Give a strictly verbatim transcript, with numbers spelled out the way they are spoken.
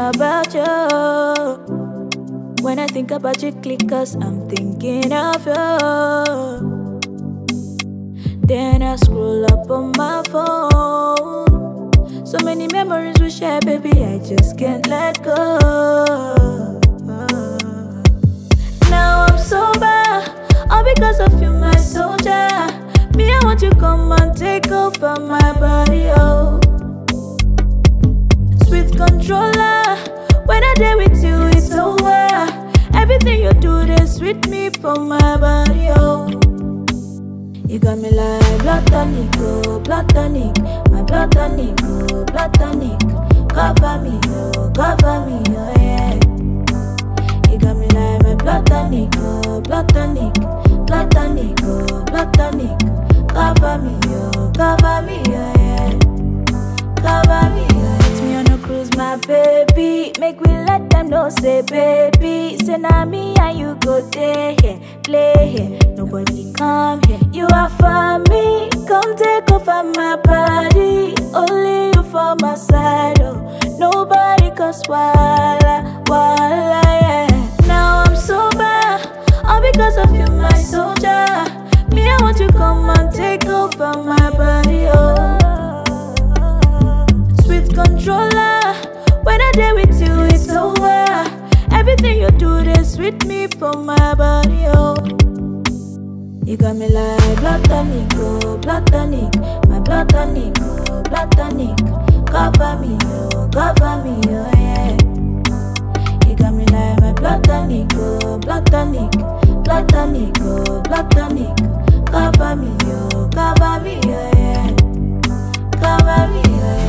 about you. When I think about you, clickers, I'm thinking of you. Then I scroll up on my phone. So many memories we share, baby, I just can't let go. Now I'm sober, all because of you, my soldier. Me, I want you come and take over my body, oh. Sweet controller, when I day with you, it's over. Everything you do, they sweet me for my body, oh. You got me like platonic, oh, platonic. My platonic, oh, platonic. Cover me, oh, cover me, oh, yeah. You got me like my platonic, oh, platonic. Platonic, oh, platonic. Cover me, oh, cover me, oh, yeah. Cover me, oh, yeah. Take me on a cruise, my baby. Make we let them know, say, baby. Say, now me and you go there, here, play here. Nobody come here. You are for me. Come take over my body. Only you for my side, oh. Nobody cause wala, wala, yeah. Now I'm sober, all because of you, my soldier. Me, I want you come and take over my body, oh. Sweet controller, when I day with you, it's over. Everything you do, they sweet me for my body, oh. You got me like platonic, oh, platonic. My platonic, oh, platonic. Cover me, oh, cover me, oh, yeah. You got me like my platonic, oh, platonic. Platonic, oh, platonic. Cover me, oh, cover me, oh, yeah. Cover me, oh, yeah.